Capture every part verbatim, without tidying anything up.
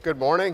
Good morning.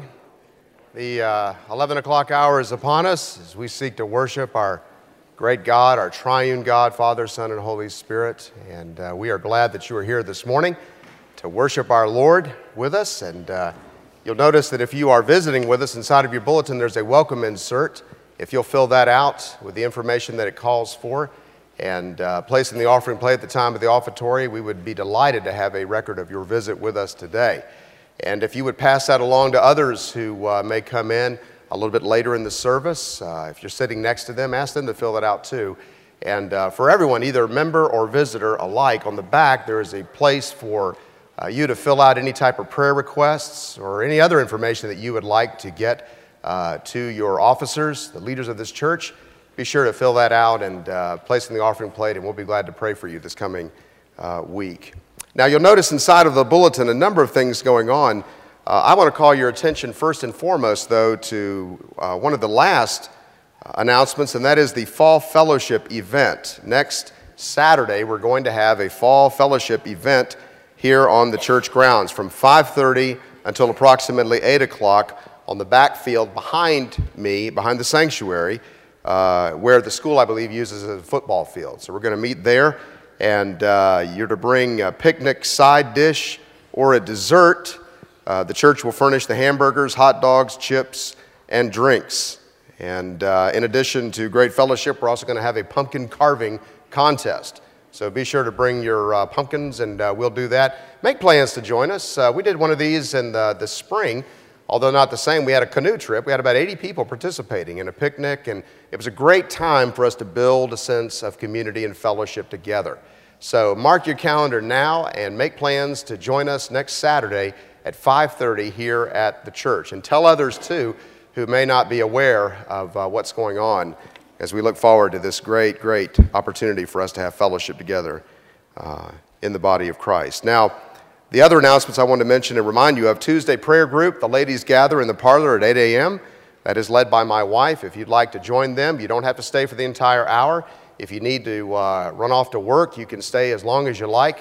The uh, eleven o'clock hour is upon us as we seek to worship our great God, our triune God, Father, Son, and Holy Spirit. And uh, we are glad that you are here this morning to worship our Lord with us. And uh, you'll notice that if you are visiting with us, inside of your bulletin there's a welcome insert. If you'll fill that out with the information that it calls for and uh, place in the offering plate at the time of the offertory, we would be delighted to have a record of your visit with us today. And if you would pass that along to others who uh, may come in a little bit later in the service, uh, if you're sitting next to them, ask them to fill that out too. And uh, for everyone, either member or visitor alike, on the back there is a place for uh, you to fill out any type of prayer requests or any other information that you would like to get uh, to your officers, the leaders of this church. Be sure to fill that out and uh, place in the offering plate, and we'll be glad to pray for you this coming uh, week. Now, you'll notice inside of the bulletin a number of things going on. Uh, I want to call your attention first and foremost, though, to uh, one of the last uh, announcements, and that is the Fall Fellowship event. Next Saturday, we're going to have a Fall Fellowship event here on the church grounds from five thirty until approximately eight o'clock on the backfield behind me, behind the sanctuary, uh, where the school, I believe, uses as a football field. So we're going to meet there. And uh, you're to bring a picnic side dish or a dessert. Uh, the church will furnish the hamburgers, hot dogs, chips, and drinks. And uh, in addition to great fellowship, we're also going to have a pumpkin carving contest. So be sure to bring your uh, pumpkins, and uh, we'll do that. Make plans to join us. Uh, we did one of these in the, the spring, although not the same. We had a canoe trip. We had about eighty people participating in a picnic, and it was a great time for us to build a sense of community and fellowship together. So mark your calendar now and make plans to join us next Saturday at five thirty here at the church. And tell others, too, who may not be aware of uh, what's going on as we look forward to this great, great opportunity for us to have fellowship together uh, in the body of Christ. Now, the other announcements I want to mention and remind you of: Tuesday prayer group, the ladies gather in the parlor at eight a.m. That is led by my wife. If you'd like to join them, you don't have to stay for the entire hour. If you need to uh, run off to work, you can stay as long as you like,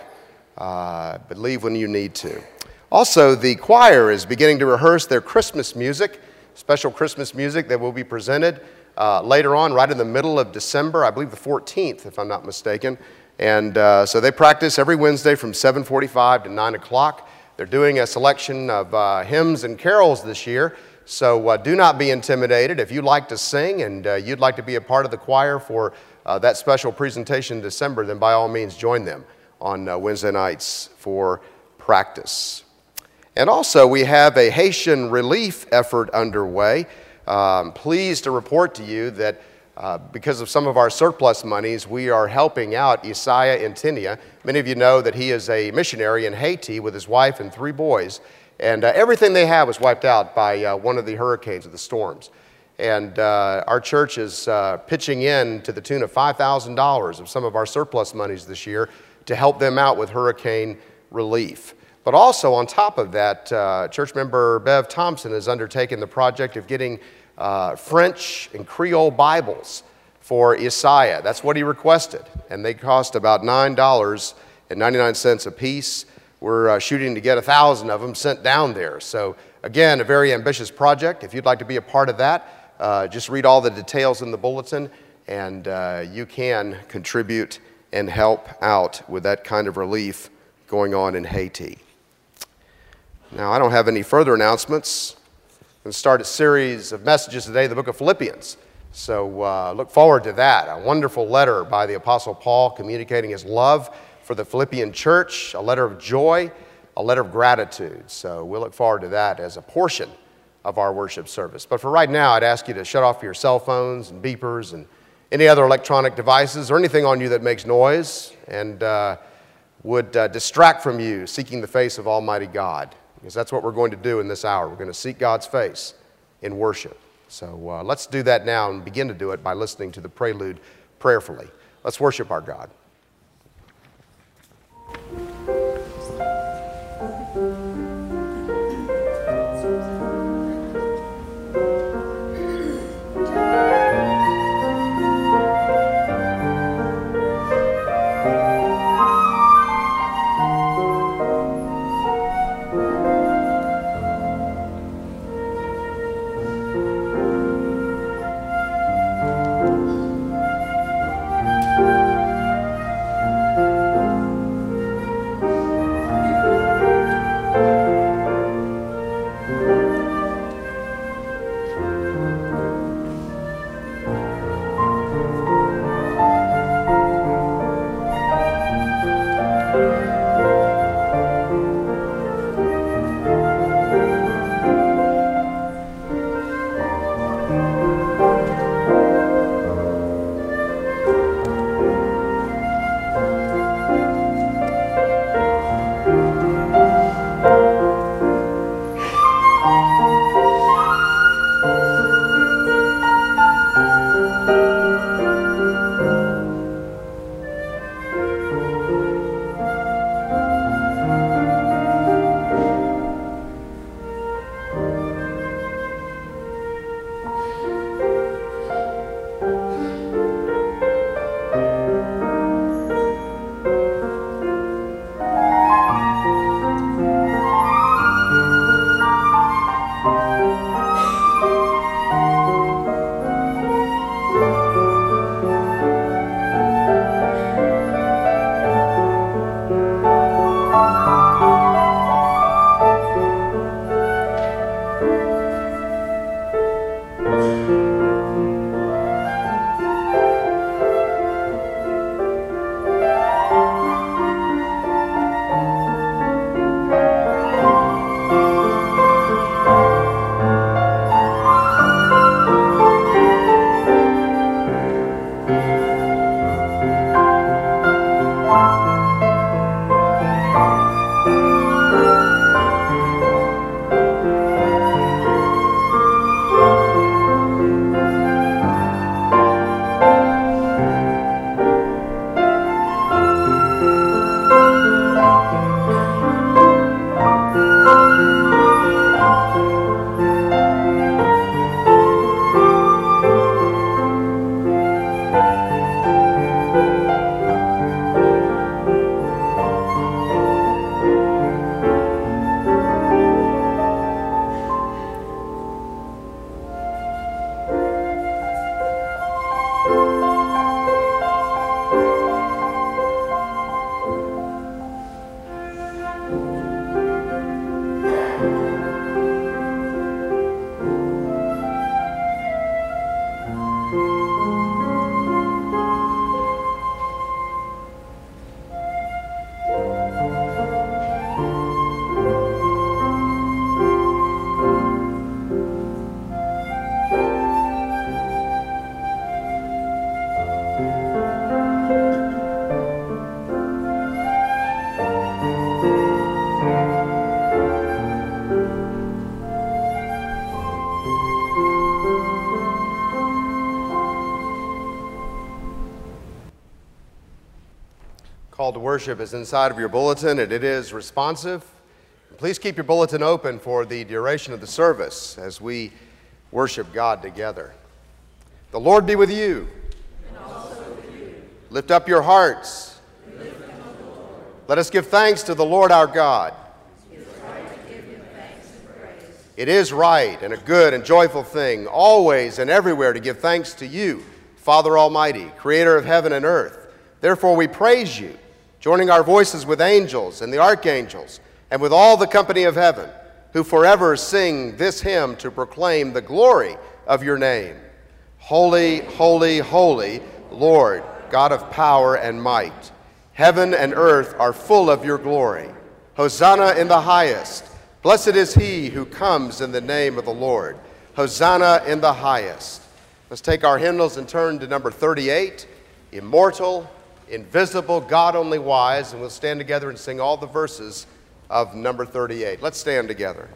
uh, but leave when you need to. Also, the choir is beginning to rehearse their Christmas music, special Christmas music that will be presented uh, later on, right in the middle of December, I believe the fourteenth, if I'm not mistaken. And uh, so they practice every Wednesday from seven forty-five to nine o'clock. They're doing a selection of uh, hymns and carols this year, so uh, do not be intimidated. If you'd like to sing and uh, you'd like to be a part of the choir for uh, that special presentation in December, then by all means join them on uh, Wednesday nights for practice. And also, we have a Haitian relief effort underway. Um, pleased to report to you that Uh, because of some of our surplus monies, we are helping out Isaiah Intinia. Many of you know that he is a missionary in Haiti with his wife and three boys. And uh, everything they have was wiped out by uh, one of the hurricanes or the storms. And uh, our church is uh, pitching in to the tune of five thousand dollars of some of our surplus monies this year to help them out with hurricane relief. But also on top of that, uh, church member Bev Thompson has undertaken the project of getting Uh, French and Creole Bibles for Isaiah. That's what he requested, and they cost about nine dollars and ninety-nine cents a piece. We're uh, shooting to get a thousand of them sent down there. So again, a very ambitious project. If you'd like to be a part of that, uh, just read all the details in the bulletin, and uh, you can contribute and help out with that kind of relief going on in Haiti. Now, I don't have any further announcements. We're going to start a series of messages today, the book of Philippians. So uh, look forward to that. A wonderful letter by the Apostle Paul communicating his love for the Philippian church, a letter of joy, a letter of gratitude. So we'll look forward to that as a portion of our worship service. But for right now, I'd ask you to shut off your cell phones and beepers and any other electronic devices or anything on you that makes noise and uh, would uh, distract from you seeking the face of Almighty God. Because that's what we're going to do in this hour. We're going to seek God's face in worship. So uh, let's do that now and begin to do it by listening to the prelude prayerfully. Let's worship our God. call to worship is inside of your bulletin, and it is responsive. Please keep your bulletin open for the duration of the service as we worship God together. The Lord be with you. And also with you. Lift up your hearts. We lift them up, Lord. Let us give thanks to the Lord our God. It is right to give him thanks and praise. It is right and a good and joyful thing, always and everywhere, to give thanks to you, Father Almighty, creator of heaven and earth. Therefore we praise you, joining our voices with angels and the archangels and with all the company of heaven, who forever sing this hymn to proclaim the glory of your name. Holy, holy, holy, Lord, God of power and might. Heaven and earth are full of your glory. Hosanna in the highest. Blessed is he who comes in the name of the Lord. Hosanna in the highest. Let's take our hymnals and turn to number thirty-eight, Immortal, Invisible, God only wise, and we'll stand together and sing all the verses of number thirty-eight. Let's stand together.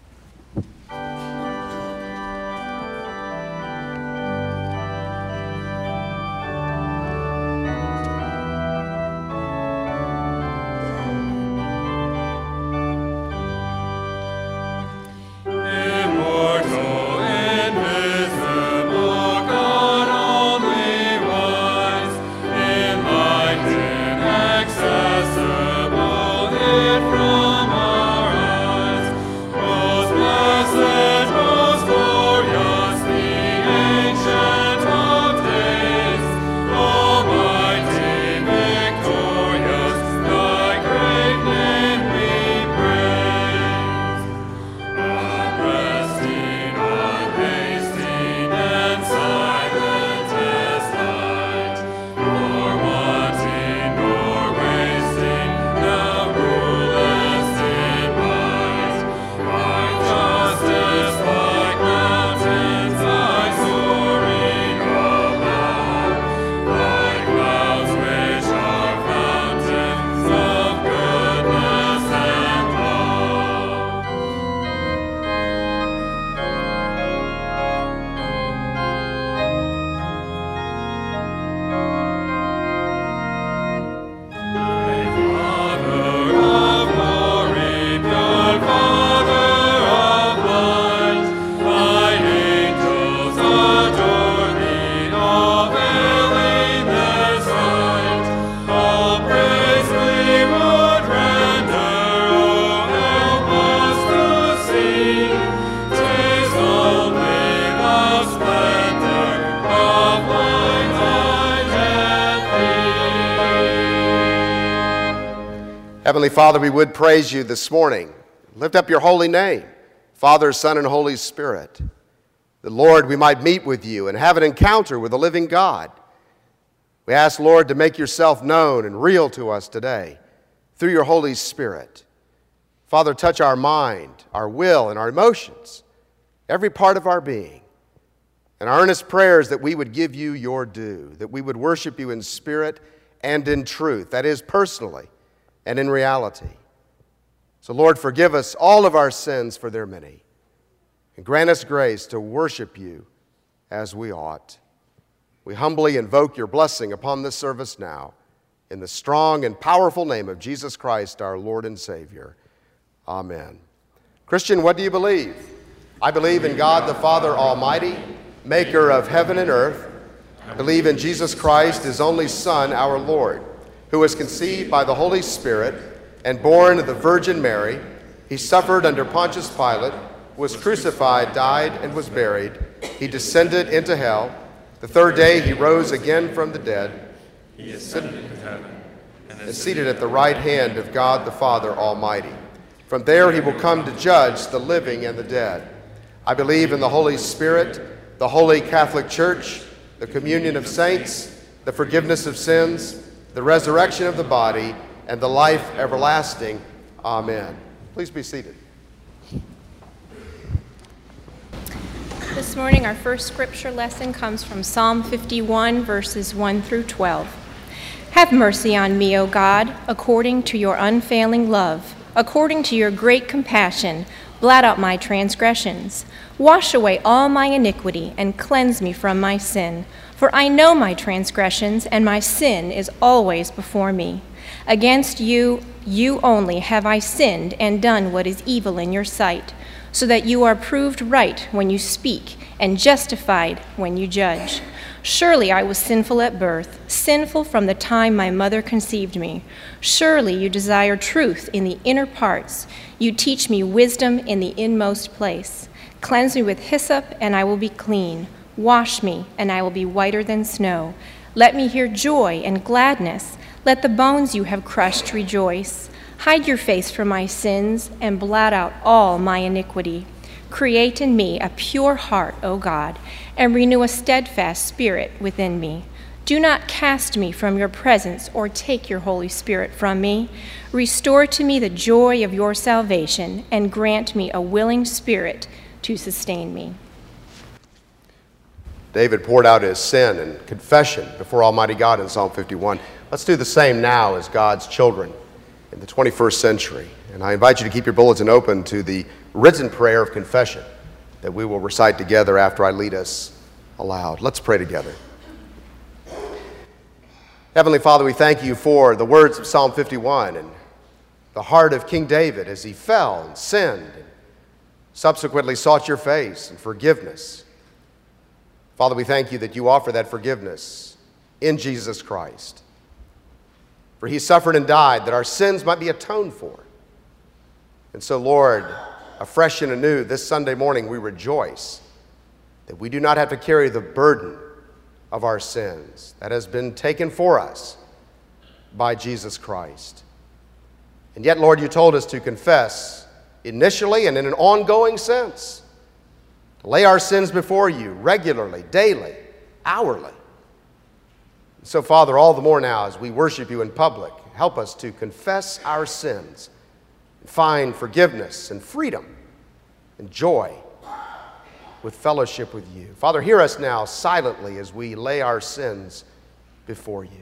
Heavenly Father, we would praise you this morning. Lift up your holy name, Father, Son, and Holy Spirit. That, Lord, we might meet with you and have an encounter with the living God. We ask, Lord, to make yourself known and real to us today through your Holy Spirit. Father, touch our mind, our will, and our emotions, every part of our being. And our earnest prayers that we would give you your due, that we would worship you in spirit and in truth, that is, personally and in reality. So, Lord, forgive us all of our sins, for they're many, and grant us grace to worship you as we ought. We humbly invoke your blessing upon this service now, in the strong and powerful name of Jesus Christ, our Lord and Savior. Amen. Christian, what do you believe? I believe in God the Father Almighty, maker of heaven and earth. I believe in Jesus Christ, his only Son, our Lord, who was conceived by the Holy Spirit and born of the Virgin Mary. He suffered under Pontius Pilate, was crucified, died, and was buried. He descended into hell. The third day he rose again from the dead. He ascended into heaven and is seated at the right hand of God the Father Almighty. From there he will come to judge the living and the dead. I believe in the Holy Spirit, the Holy Catholic Church, the communion of saints, the forgiveness of sins, the resurrection of the body, and the life everlasting. Amen. Please be seated. This morning, our first scripture lesson comes from Psalm fifty-one, verses one through twelve. Have mercy on me, O God, according to your unfailing love. According to your great compassion, blot out my transgressions. Wash away all my iniquity and cleanse me from my sin. For I know my transgressions, and my sin is always before me. Against you, you only have I sinned and done what is evil in your sight, so that you are proved right when you speak and justified when you judge. Surely I was sinful at birth, sinful from the time my mother conceived me. Surely you desire truth in the inner parts. You teach me wisdom in the inmost place. Cleanse me with hyssop, and I will be clean. Wash me, and I will be whiter than snow. Let me hear joy and gladness. Let the bones you have crushed rejoice. Hide your face from my sins, and blot out all my iniquity. Create in me a pure heart, O God, and renew a steadfast spirit within me. Do not cast me from your presence or take your Holy Spirit from me. Restore to me the joy of your salvation, and grant me a willing spirit to sustain me. David poured out his sin and confession before Almighty God in Psalm fifty-one. Let's do the same now as God's children in the twenty-first century. And I invite you to keep your bulletin open to the written prayer of confession that we will recite together after I lead us aloud. Let's pray together. Heavenly Father, we thank you for the words of Psalm fifty-one and the heart of King David as he fell and sinned and subsequently sought your face and forgiveness. Father, we thank you that you offer that forgiveness in Jesus Christ. For he suffered and died that our sins might be atoned for. And so, Lord, afresh and anew, this Sunday morning we rejoice that we do not have to carry the burden of our sins that has been taken for us by Jesus Christ. And yet, Lord, you told us to confess initially and in an ongoing sense, to lay our sins before you regularly, daily, hourly. So, Father, all the more now as we worship you in public, help us to confess our sins and find forgiveness and freedom and joy with fellowship with you. Father, hear us now silently as we lay our sins before you.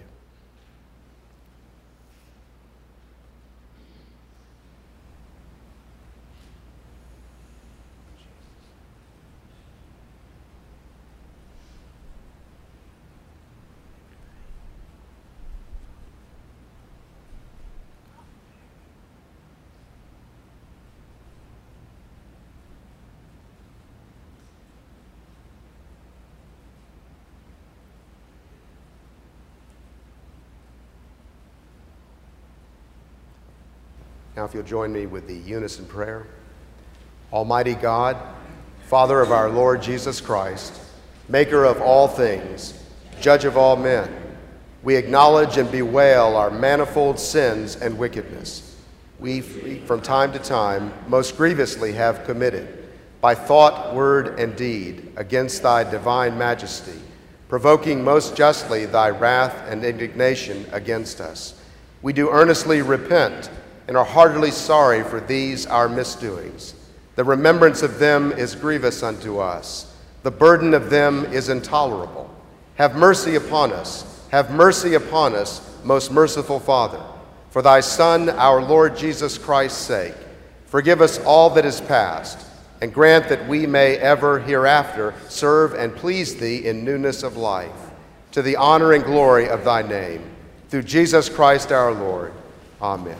Now, if you'll join me with the unison prayer. Almighty God, Father of our Lord Jesus Christ, maker of all things, judge of all men, we acknowledge and bewail our manifold sins and wickedness. We, from time to time, most grievously have committed, by thought, word, and deed, against thy divine majesty, provoking most justly thy wrath and indignation against us. We do earnestly repent and are heartily sorry for these our misdoings. The remembrance of them is grievous unto us. The burden of them is intolerable. Have mercy upon us. Have mercy upon us, most merciful Father. For thy Son, our Lord Jesus Christ's sake, forgive us all that is past, and grant that we may ever hereafter serve and please thee in newness of life, to the honor and glory of thy name. Through Jesus Christ our Lord. Amen.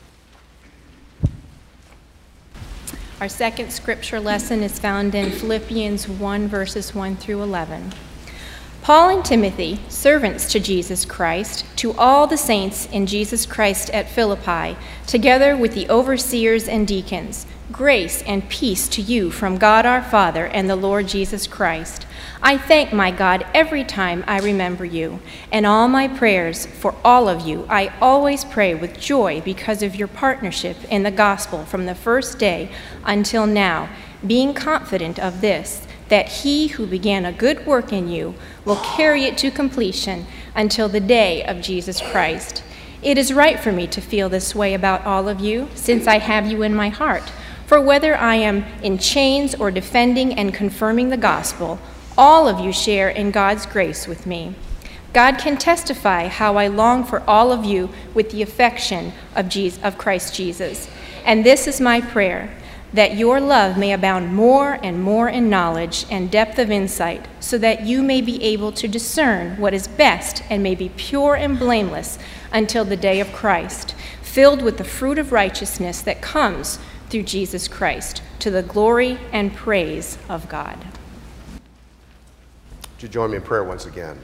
Our second scripture lesson is found in Philippians one, verses one through eleven. Paul and Timothy, servants to Jesus Christ, to all the saints in Jesus Christ at Philippi, together with the overseers and deacons, grace and peace to you from God our Father and the Lord Jesus Christ. I thank my God every time I remember you, and all my prayers for all of you I always pray with joy because of your partnership in the gospel from the first day until now, being confident of this, that he who began a good work in you will carry it to completion until the day of Jesus Christ. It is right for me to feel this way about all of you, since I have you in my heart. For whether I am in chains or defending and confirming the gospel, all of you share in God's grace with me. God can testify how I long for all of you with the affection of, Jesus, of Christ Jesus. And this is my prayer, that your love may abound more and more in knowledge and depth of insight, so that you may be able to discern what is best and may be pure and blameless until the day of Christ, filled with the fruit of righteousness that comes through Jesus Christ, to the glory and praise of God. Would you join me in prayer once again?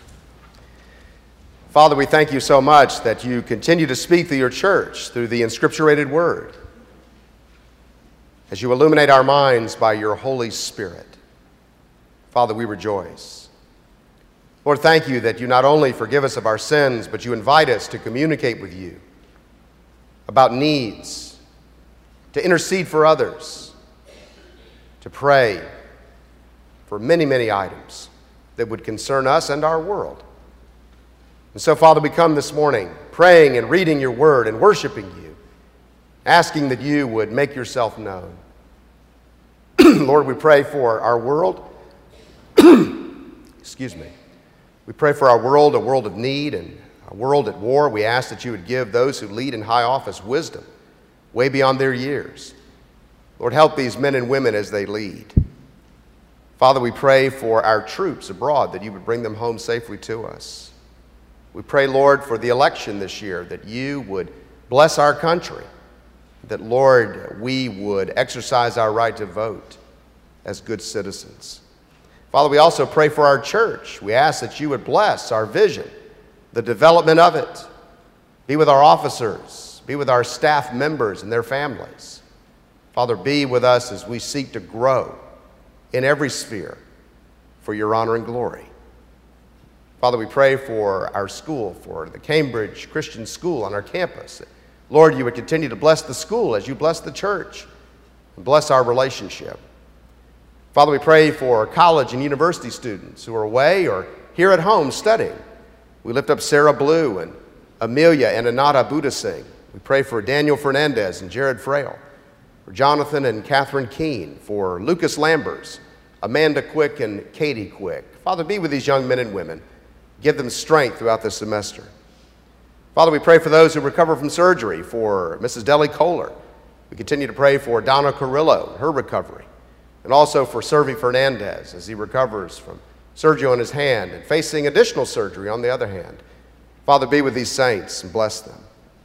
Father, we thank you so much that you continue to speak to your church through the inscripturated word, as you illuminate our minds by your Holy Spirit. Father, we rejoice. Lord, thank you that you not only forgive us of our sins, but you invite us to communicate with you about needs, to intercede for others, to pray for many, many items that would concern us and our world. And so, Father, we come this morning praying and reading your word and worshiping you, asking that you would make yourself known. Lord, we pray for our world. Excuse me. We pray for our world, a world of need and a world at war. We ask that you would give those who lead in high office wisdom way beyond their years. Lord, help these men and women as they lead. Father, we pray for our troops abroad, that you would bring them home safely to us. We pray, Lord, for the election this year, that you would bless our country, that, Lord, we would exercise our right to vote as good citizens. Father, we also pray for our church. We ask that you would bless our vision, the development of it. Be with our officers, be with our staff members and their families. Father, be with us as we seek to grow in every sphere for your honor and glory. Father, we pray for our school, for the Cambridge Christian School on our campus. Lord, you would continue to bless the school as you bless the church and bless our relationship. Father, we pray for college and university students who are away or here at home studying. We lift up Sarah Blue and Amelia and Anata Budasing. We pray for Daniel Fernandez and Jared Frail, for Jonathan and Catherine Keene, for Lucas Lambers, Amanda Quick and Katie Quick. Father, be with these young men and women. Give them strength throughout this semester. Father, we pray for those who recover from surgery, for Missus Deli Kohler. We continue to pray for Donna Carrillo, her recovery, and also for Servi Fernandez as he recovers from surgery on his hand and facing additional surgery on the other hand. Father, be with these saints and bless them.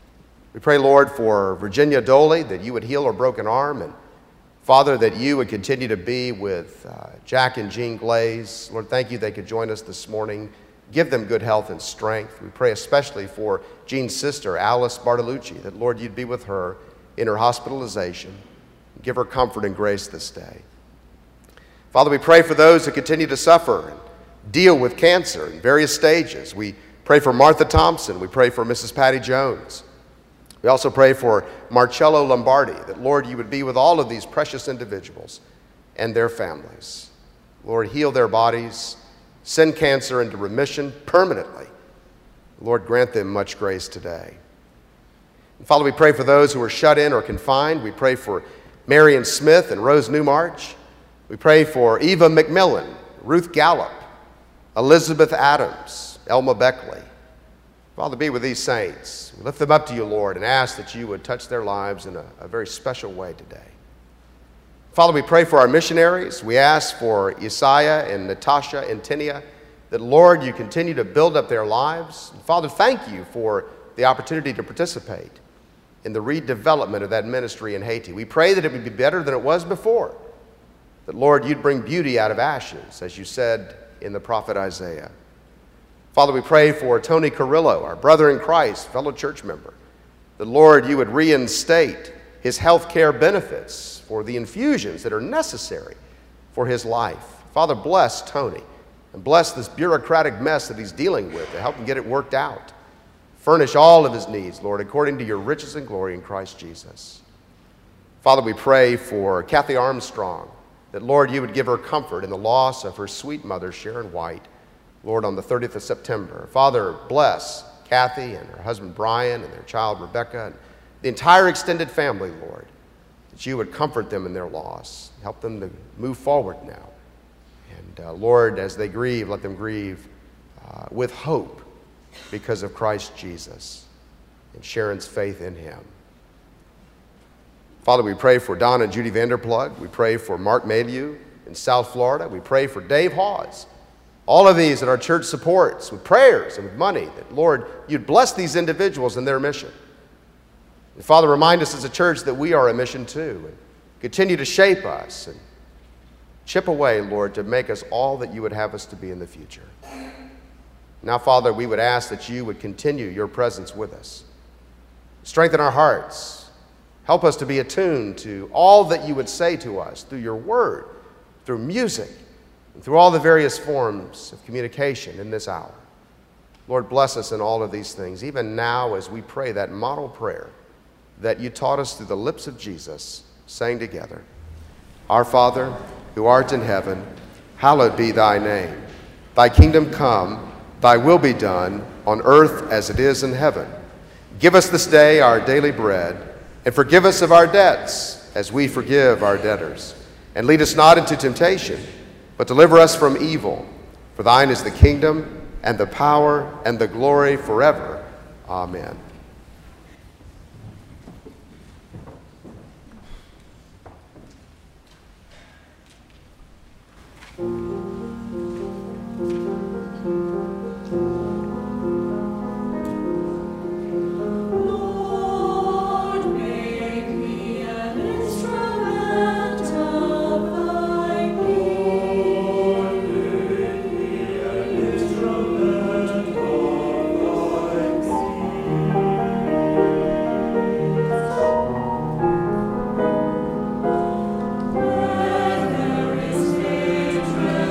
We pray, Lord, for Virginia Doley, that you would heal her broken arm, and Father, that you would continue to be with uh, Jack and Jean Glaze. Lord, thank you they could join us this morning. Give them good health and strength. We pray especially for Jean's sister, Alice Bartolucci, that, Lord, you'd be with her in her hospitalization. Give her comfort and grace this day. Father, we pray for those who continue to suffer and deal with cancer in various stages. We pray for Martha Thompson. We pray for Missus Patty Jones. We also pray for Marcello Lombardi, that, Lord, you would be with all of these precious individuals and their families. Lord, heal their bodies. Send cancer into remission permanently. Lord, grant them much grace today. And Father, we pray for those who are shut in or confined. We pray for Marion Smith and Rose Newmarch. We pray for Eva McMillan, Ruth Gallup, Elizabeth Adams, Elma Beckley. Father, be with these saints. We lift them up to you, Lord, and ask that you would touch their lives in a, a very special way today. Father, we pray for our missionaries. We ask for Isaiah and Natasha and Tinia, that, Lord, you continue to build up their lives. And Father, thank you for the opportunity to participate in the redevelopment of that ministry in Haiti. We pray that it would be better than it was before, that, Lord, you'd bring beauty out of ashes, as you said in the prophet Isaiah. Father, we pray for Tony Carrillo, our brother in Christ, fellow church member, that, Lord, you would reinstate his health care benefits for the infusions that are necessary for his life. Father, bless Tony and bless this bureaucratic mess that he's dealing with to help him get it worked out. Furnish all of his needs, Lord, according to your riches and glory in Christ Jesus. Father, we pray for Kathy Armstrong, that, Lord, you would give her comfort in the loss of her sweet mother, Sharon White, Lord, on the thirtieth of September. Father, bless Kathy and her husband, Brian, and their child, Rebecca, and the entire extended family, Lord, that you would comfort them in their loss, help them to move forward now. And, uh, Lord, as they grieve, let them grieve uh, with hope because of Christ Jesus and Sharon's faith in him. Father, we pray for Don and Judy Vanderplug. We pray for Mark Mayhew in South Florida. We pray for Dave Hawes All of these that our church supports with prayers and with money, that, Lord, you'd bless these individuals in their mission. And Father, remind us as a church that we are a mission too, and continue to shape us and chip away, Lord, to make us all that you would have us to be in the future. Now, Father, we would ask that you would continue your presence with us. Strengthen our hearts. Help us to be attuned to all that you would say to us through your word, through music, and through all the various forms of communication in this hour. Lord, bless us in all of these things, even now as we pray that model prayer that you taught us through the lips of Jesus, saying together, Our Father, who art in heaven, hallowed be thy name. Thy kingdom come, thy will be done, on earth as it is in heaven. Give us this day our daily bread, and forgive us of our debts, as we forgive our debtors. And lead us not into temptation, but deliver us from evil. For thine is the kingdom, and the power, and the glory forever. Amen. Where there is hatred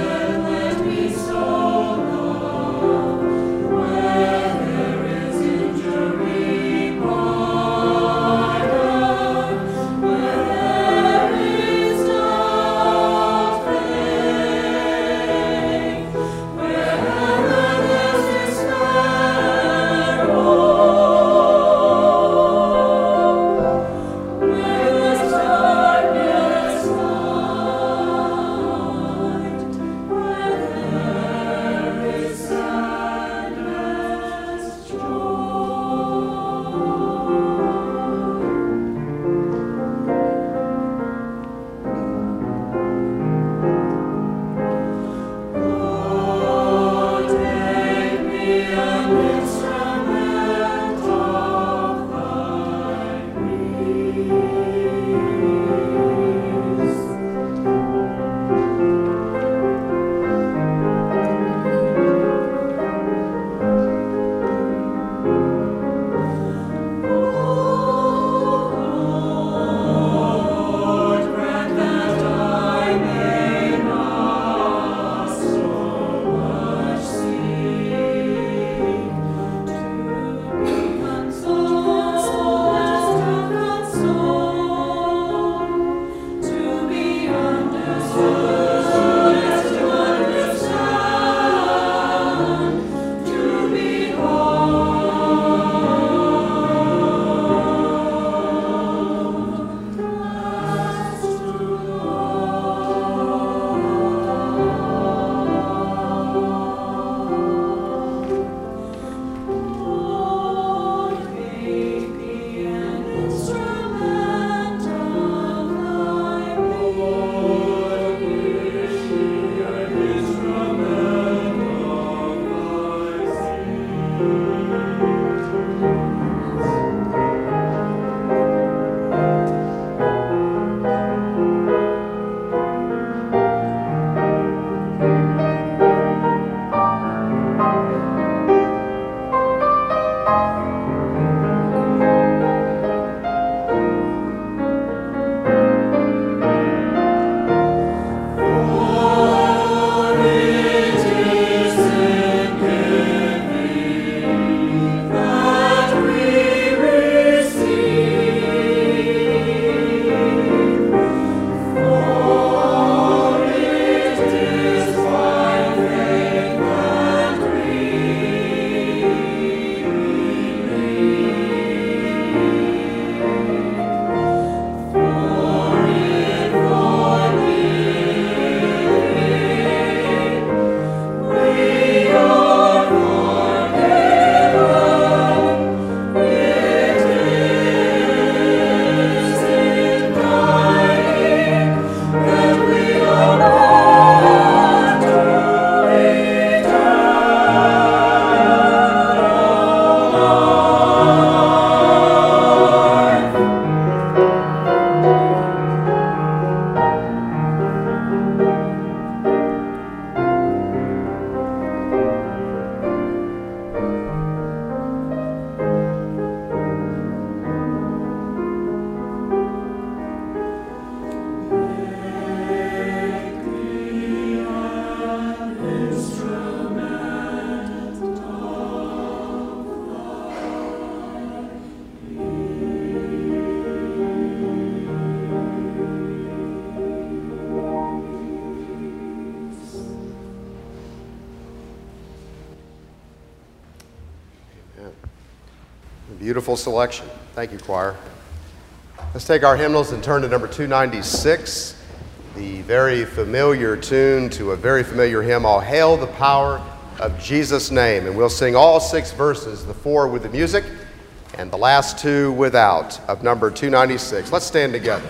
Beautiful selection. Thank you, choir. Let's take our hymnals and turn to number two ninety-six, the very familiar tune to a very familiar hymn, All Hail the Power of Jesus' Name. And we'll sing all six verses, the four with the music and the last two without, of number two ninety-six. Let's stand together.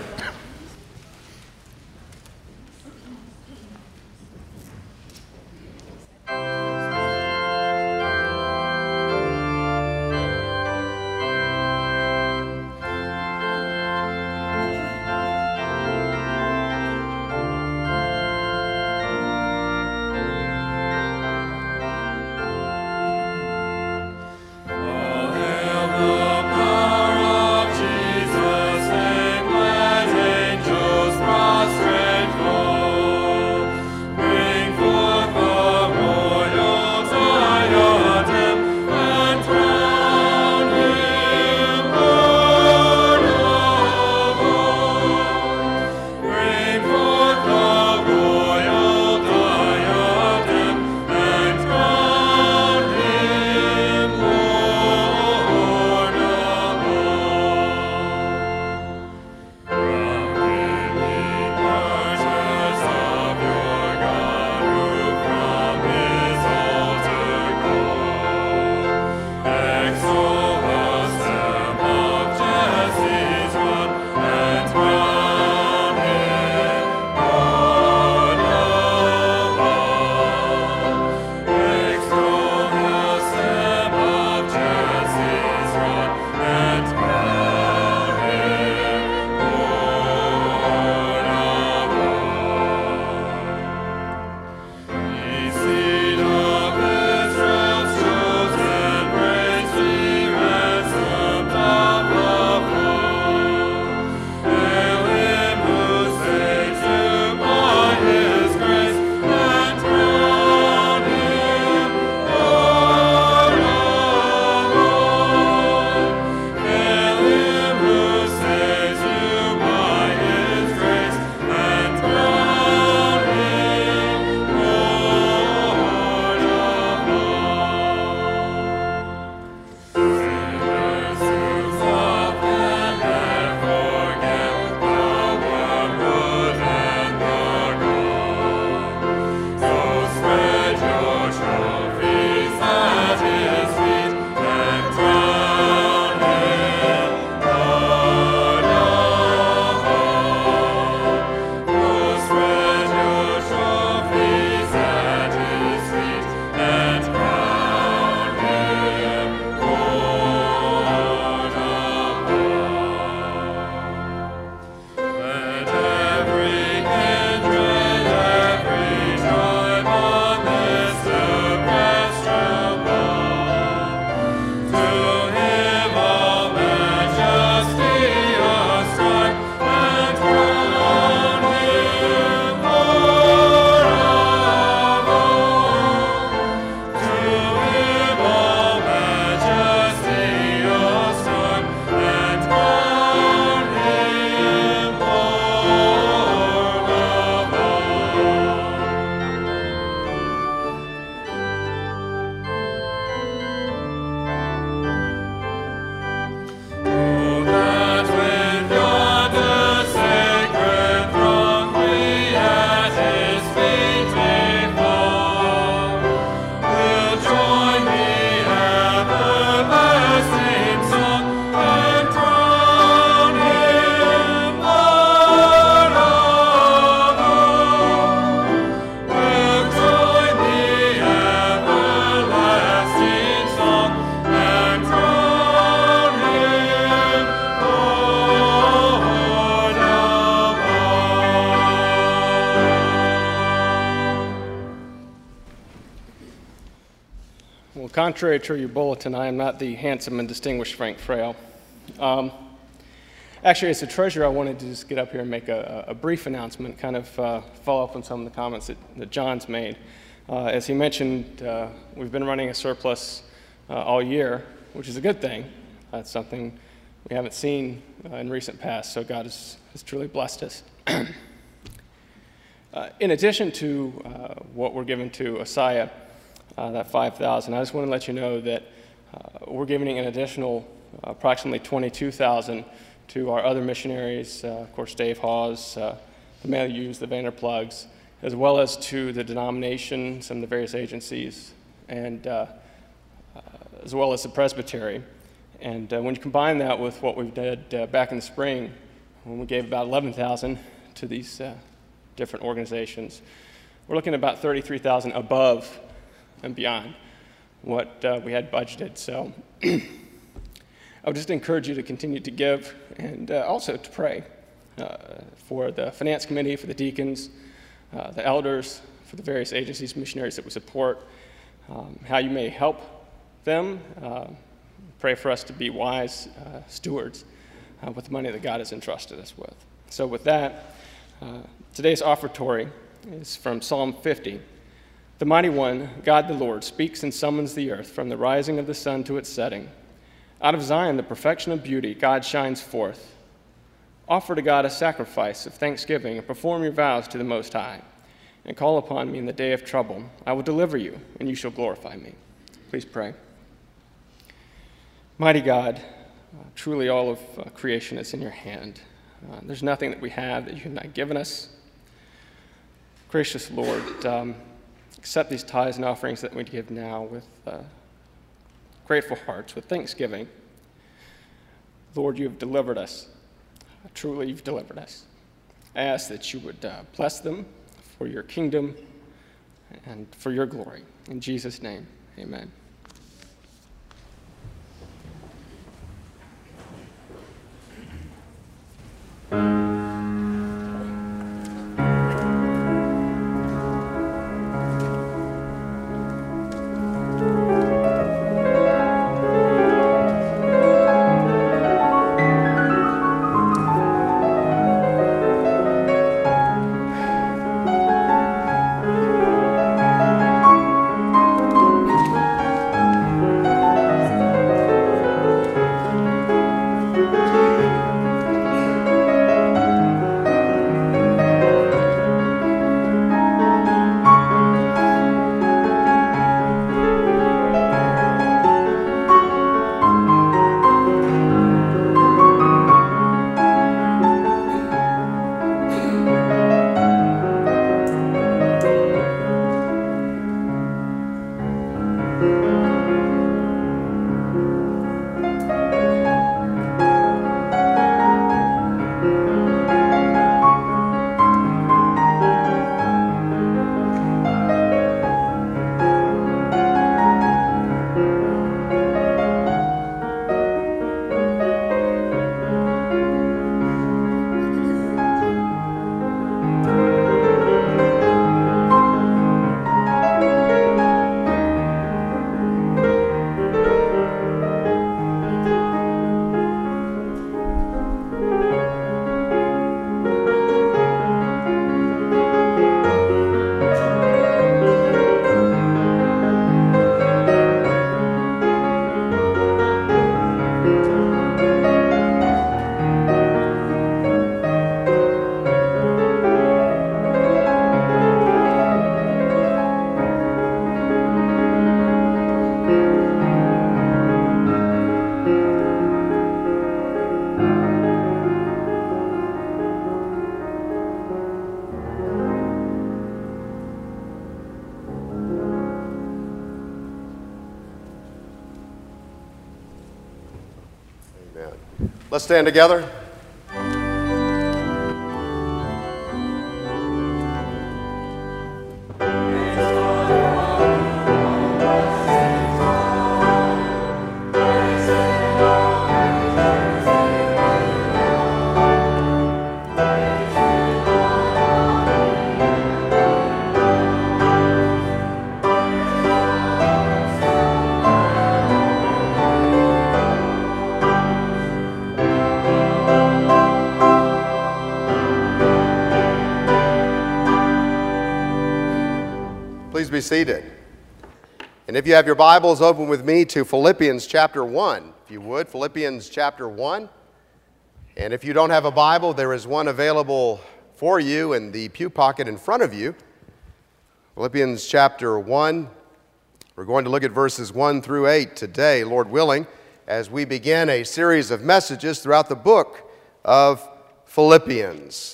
Contrary to your bulletin, I am not the handsome and distinguished Frank Frail. Um, actually, as a treasurer, I wanted to just get up here and make a, a brief announcement, kind of uh, follow up on some of the comments that, that John's made. Uh, as he mentioned, uh, we've been running a surplus uh, all year, which is a good thing. That's something we haven't seen uh, in recent past, so God has, has truly blessed us. uh, in addition to uh, what we're giving to Asaya, uh, that five thousand, I just want to let you know that uh, we're giving an additional approximately twenty-two thousand to our other missionaries, uh, of course, Dave Hawes, uh, the Malus, the Vanderplugs, as well as to the denominations and the various agencies, and uh, uh, as well as the presbytery. And uh, when you combine that with what we did uh, back in the spring, when we gave about eleven thousand to these uh, different organizations, we're looking at about thirty-three thousand above and beyond what uh, we had budgeted. So I would just encourage you to continue to give and uh, also to pray uh, for the finance committee, for the deacons, uh, the elders, for the various agencies, missionaries that we support, um, how you may help them. Uh, pray for us to be wise uh, stewards uh, with the money that God has entrusted us with. So with that, uh, today's offertory is from Psalm fifty. The mighty one, God the Lord, speaks and summons the earth from the rising of the sun to its setting. Out of Zion, the perfection of beauty, God shines forth. Offer to God a sacrifice of thanksgiving and perform your vows to the Most High. And call upon me in the day of trouble. I will deliver you, and you shall glorify me. Please pray. Mighty God, uh, truly all of uh, creation is in your hand. Uh, there's nothing that we have that you have not given us. Gracious Lord, um, accept these tithes and offerings that we give now with uh, grateful hearts, with thanksgiving. Lord, you have delivered us. Truly, you've delivered us. I ask that you would uh, bless them for your kingdom and for your glory. In Jesus' name, amen. Let's stand together. Please be seated. And if you have your Bibles, open with me to Philippians chapter one, if you would, Philippians chapter one. And if you don't have a Bible, there is one available for you in the pew pocket in front of you. Philippians chapter one. We're going to look at verses one through eight today, Lord willing, as we begin a series of messages throughout the book of Philippians,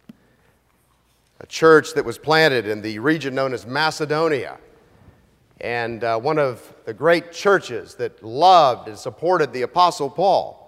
a church that was planted in the region known as Macedonia, and uh, one of the great churches that loved and supported the Apostle Paul.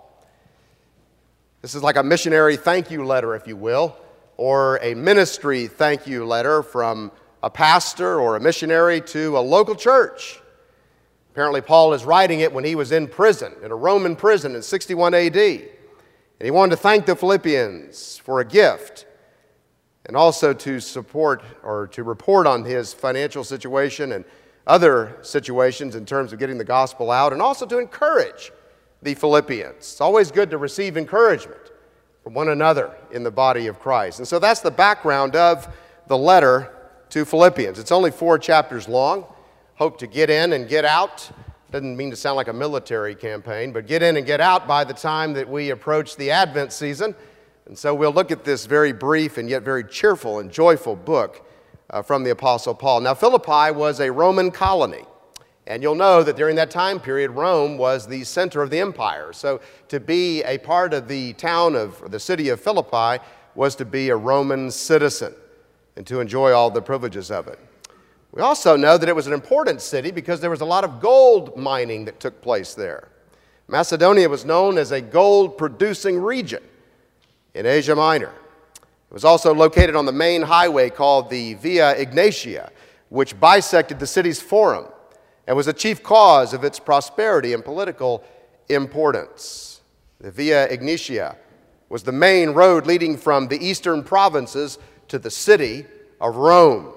This is like a missionary thank you letter, if you will, or a ministry thank you letter from a pastor or a missionary to a local church. Apparently, Paul is writing it when he was in prison, in a Roman prison in sixty-one A D. And he wanted to thank the Philippians for a gift and also to support or to report on his financial situation and other situations in terms of getting the gospel out, and also to encourage the Philippians. It's always good to receive encouragement from one another in the body of Christ. And so that's the background of the letter to Philippians. It's only four chapters long. Hope to get in and get out. Doesn't mean to sound like a military campaign, but get in and get out by the time that we approach the Advent season. And so we'll look at this very brief and yet very cheerful and joyful book uh, from the Apostle Paul. Now, Philippi was a Roman colony. And you'll know that during that time period, Rome was the center of the empire. So to be a part of the town of, or the city of Philippi, was to be a Roman citizen and to enjoy all the privileges of it. We also know that it was an important city because there was a lot of gold mining that took place there. Macedonia was known as a gold-producing region in Asia Minor. It was also located on the main highway called the Via Egnatia, which bisected the city's forum and was a chief cause of its prosperity and political importance. The Via Egnatia was the main road leading from the eastern provinces to the city of Rome.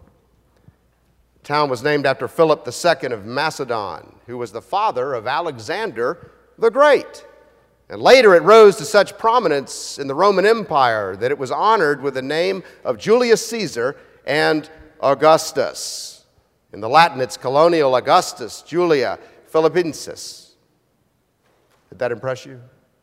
The town was named after Philip the Second of Macedon, who was the father of Alexander the Great. And later it rose to such prominence in the Roman Empire that it was honored with the name of Julius Caesar and Augustus. In the Latin, it's Colonial Augustus Julia Philippensis. Did that impress you?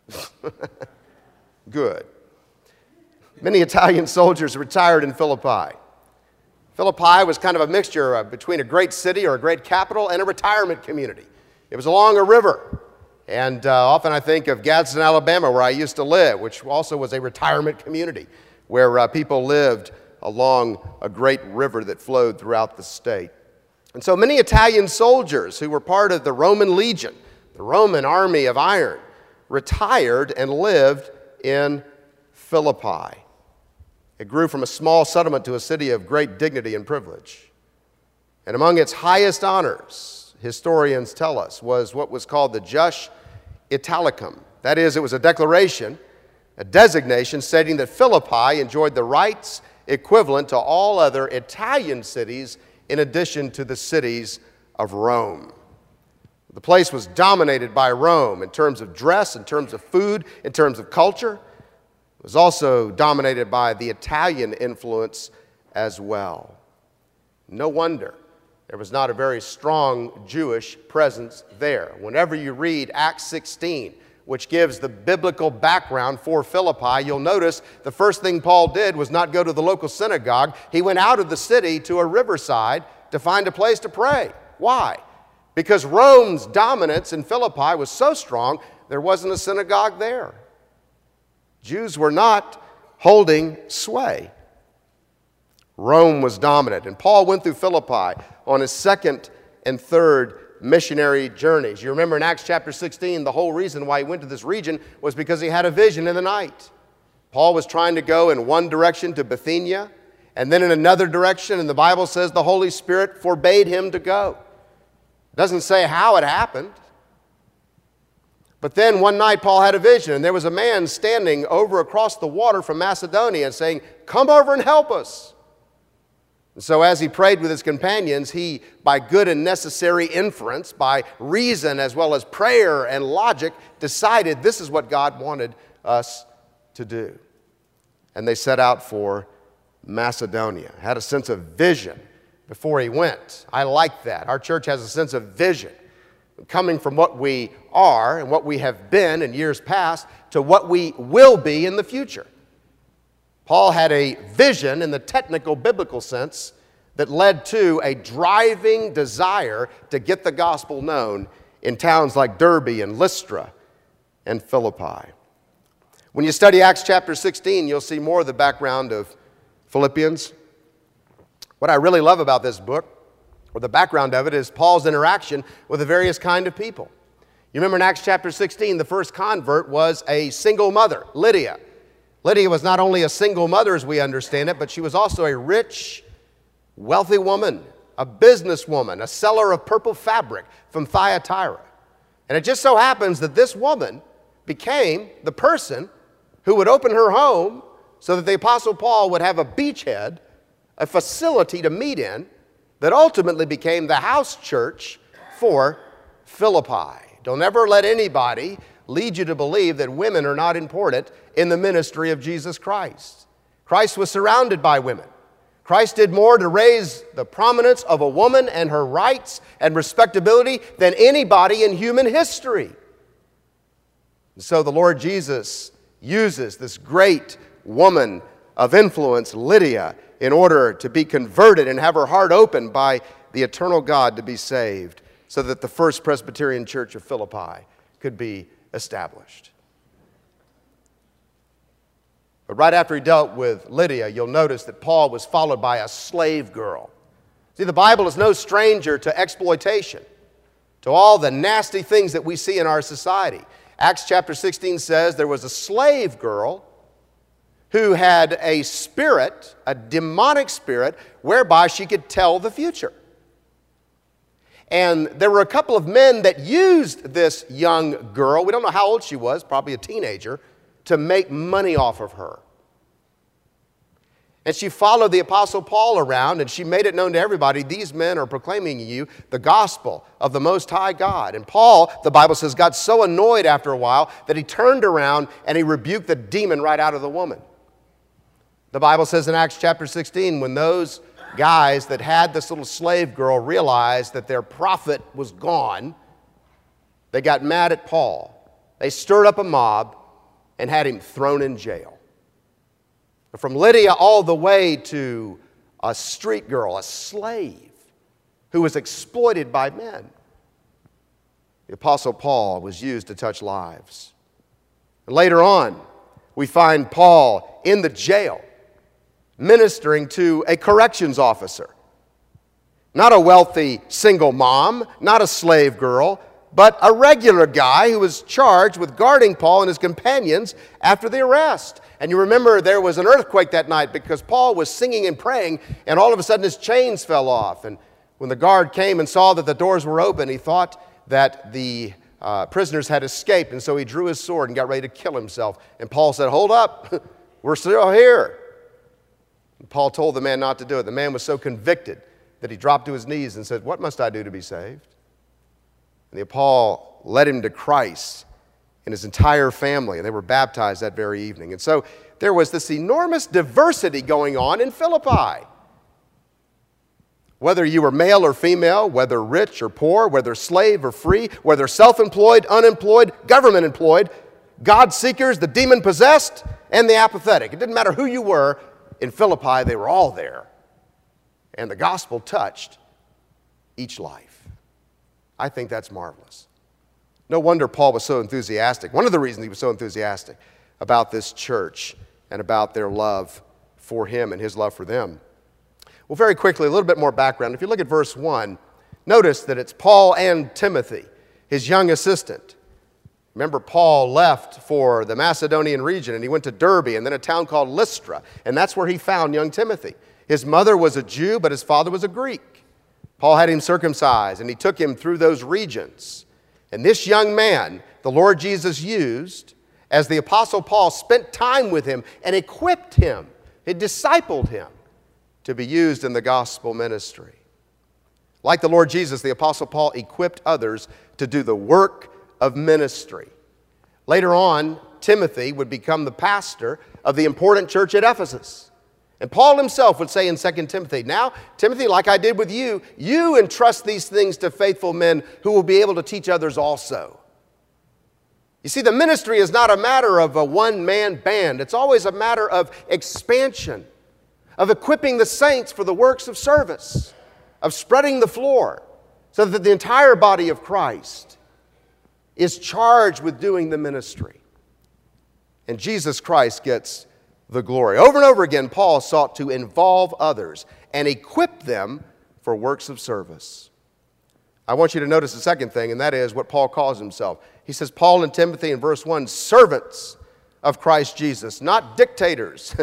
Good. Many Italian soldiers retired in Philippi. Philippi was kind of a mixture between a great city or a great capital and a retirement community. It was along a river. And uh, often I think of Gadsden, Alabama, where I used to live, which also was a retirement community where uh, people lived along a great river that flowed throughout the state. And so many Italian soldiers who were part of the Roman legion, the Roman army of iron, retired and lived in Philippi. It grew from a small settlement to a city of great dignity and privilege. And among its highest honors, historians tell us, was what was called the Jus Italicum. That is, it was a declaration, a designation stating that Philippi enjoyed the rights equivalent to all other Italian cities in addition to the cities of Rome. The place was dominated by Rome in terms of dress, in terms of food, in terms of culture. It was also dominated by the Italian influence as well. No wonder there was not a very strong Jewish presence there. Whenever you read Acts sixteen, which gives the biblical background for Philippi, you'll notice the first thing Paul did was not go to the local synagogue. He went out of the city to a riverside to find a place to pray. Why? Because Rome's dominance in Philippi was so strong, there wasn't a synagogue there. Jews were not holding sway. Rome was dominant, and Paul went through Philippi on his second and third missionary journeys. You remember in Acts chapter sixteen, the whole reason why he went to this region was because he had a vision in the night. Paul was trying to go in one direction to Bithynia, and then in another direction, and the Bible says the Holy Spirit forbade him to go. It doesn't say how it happened. But then one night Paul had a vision, and there was a man standing over across the water from Macedonia and saying, "Come over and help us." And so as he prayed with his companions, he, by good and necessary inference, by reason as well as prayer and logic, decided this is what God wanted us to do. And they set out for Macedonia. Had a sense of vision before he went. I like that. Our church has a sense of vision, coming from what we are and what we have been in years past to what we will be in the future. Paul had a vision in the technical biblical sense that led to a driving desire to get the gospel known in towns like Derbe and Lystra and Philippi. When you study Acts chapter sixteen, you'll see more of the background of Philippians. What I really love about this book, or the background of it, is Paul's interaction with the various kind of people. You remember in Acts chapter sixteen, the first convert was a single mother, Lydia. Lydia was not only a single mother as we understand it, but she was also a rich, wealthy woman, a businesswoman, a seller of purple fabric from Thyatira. And it just so happens that this woman became the person who would open her home so that the Apostle Paul would have a beachhead, a facility to meet in, that ultimately became the house church for Philippi. Don't ever let anybody lead you to believe that women are not important in the ministry of Jesus Christ. Christ was surrounded by women. Christ did more to raise the prominence of a woman and her rights and respectability than anybody in human history. And so the Lord Jesus uses this great woman of influence, Lydia, in order to be converted and have her heart opened by the eternal God to be saved, so that the First Presbyterian Church of Philippi could be established. But right after he dealt with Lydia, you'll notice that Paul was followed by a slave girl. See, the Bible is no stranger to exploitation, to all the nasty things that we see in our society. Acts chapter sixteen says there was a slave girl who had a spirit, a demonic spirit, whereby she could tell the future. And there were a couple of men that used this young girl, we don't know how old she was, probably a teenager, to make money off of her. And she followed the Apostle Paul around, and she made it known to everybody, these men are proclaiming to you the gospel of the Most High God. And Paul, the Bible says, got so annoyed after a while that he turned around and he rebuked the demon right out of the woman. The Bible says in Acts chapter sixteen, when those guys that had this little slave girl realized that their prophet was gone, they got mad at Paul. They stirred up a mob and had him thrown in jail. From Lydia all the way to a street girl, a slave, who was exploited by men. The Apostle Paul was used to touch lives. And later on, we find Paul in the jail ministering to a corrections officer. Not a wealthy single mom, not a slave girl, but a regular guy who was charged with guarding Paul and his companions after the arrest. And you remember there was an earthquake that night because Paul was singing and praying, and all of a sudden his chains fell off. And when the guard came and saw that the doors were open, he thought that the uh, prisoners had escaped, and so he drew his sword and got ready to kill himself. And Paul said, "Hold up, we're still here." And Paul told the man not to do it. The man was so convicted that he dropped to his knees and said, "What must I do to be saved?" And the Paul led him to Christ and his entire family, and they were baptized that very evening. And so there was this enormous diversity going on in Philippi. Whether you were male or female, whether rich or poor, whether slave or free, whether self-employed, unemployed, government employed, God seekers, the demon-possessed, and the apathetic. It didn't matter who you were. In Philippi, they were all there. And the gospel touched each life. I think that's marvelous. No wonder Paul was so enthusiastic. One of the reasons he was so enthusiastic about this church and about their love for him and his love for them. Well, very quickly, a little bit more background. If you look at verse one, notice that it's Paul and Timothy, his young assistant. Remember, Paul left for the Macedonian region, and he went to Derbe and then a town called Lystra, and that's where he found young Timothy. His mother was a Jew, but his father was a Greek. Paul had him circumcised, and he took him through those regions. And this young man, the Lord Jesus used, as the Apostle Paul spent time with him and equipped him, he discipled him to be used in the gospel ministry. Like the Lord Jesus, the Apostle Paul equipped others to do the work of ministry. Later on, Timothy would become the pastor of the important church at Ephesus. And Paul himself would say in Second Timothy, "Now, Timothy, like I did with you, you entrust these things to faithful men who will be able to teach others also." You see, the ministry is not a matter of a one-man band. It's always a matter of expansion, of equipping the saints for the works of service, of spreading the floor so that the entire body of Christ is charged with doing the ministry. And Jesus Christ gets the glory. Over and over again, Paul sought to involve others and equip them for works of service. I want you to notice the second thing, and that is what Paul calls himself. He says, Paul and Timothy in verse one, servants of Christ Jesus, not dictators.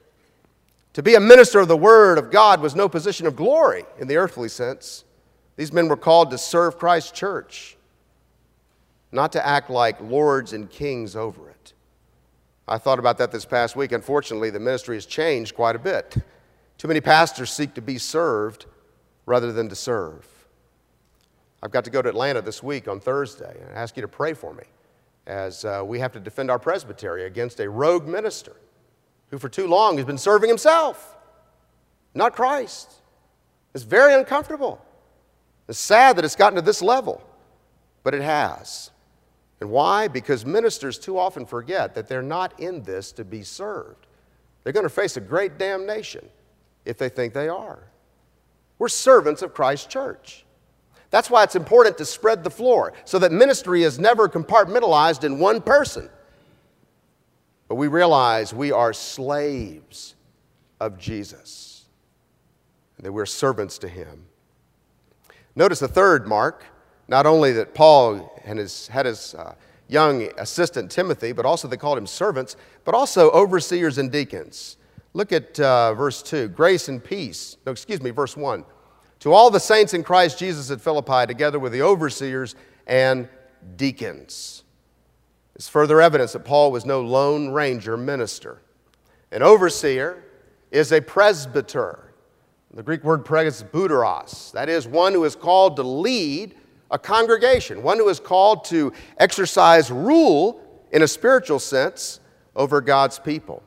To be a minister of the Word of God was no position of glory in the earthly sense. These men were called to serve Christ's church, not to act like lords and kings over it. I thought about that this past week. Unfortunately, the ministry has changed quite a bit. Too many pastors seek to be served rather than to serve. I've got to go to Atlanta this week on Thursday, and I ask you to pray for me as uh, we have to defend our presbytery against a rogue minister who for too long has been serving himself, not Christ. It's very uncomfortable. It's sad that it's gotten to this level, but it has. And why? Because ministers too often forget that they're not in this to be served. They're going to face a great damnation if they think they are. We're servants of Christ's church. That's why it's important to spread the floor so that ministry is never compartmentalized in one person. But we realize we are slaves of Jesus and that we're servants to him. Notice the third mark, not only that Paul and his, had his uh, young assistant Timothy, but also they called him servants, but also overseers and deacons. Look at uh, verse two, grace and peace. No, excuse me, verse one. To all the saints in Christ Jesus at Philippi, together with the overseers and deacons. It's further evidence that Paul was no lone ranger minister. An overseer is a presbyter. The Greek word presbyteros, that is one who is called to lead a congregation, one who is called to exercise rule in a spiritual sense over God's people.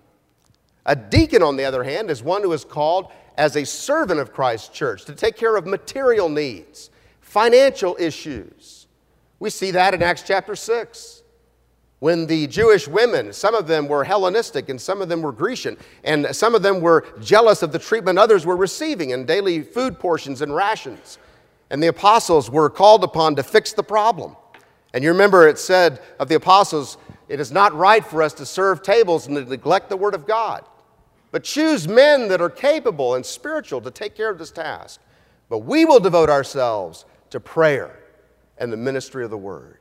A deacon, on the other hand, is one who is called as a servant of Christ's church to take care of material needs, financial issues. We see that in Acts chapter six. When the Jewish women, some of them were Hellenistic and some of them were Grecian, and some of them were jealous of the treatment others were receiving in daily food portions and rations. And the apostles were called upon to fix the problem. And you remember it said of the apostles, it is not right for us to serve tables and to neglect the word of God, but choose men that are capable and spiritual to take care of this task. But we will devote ourselves to prayer and the ministry of the word.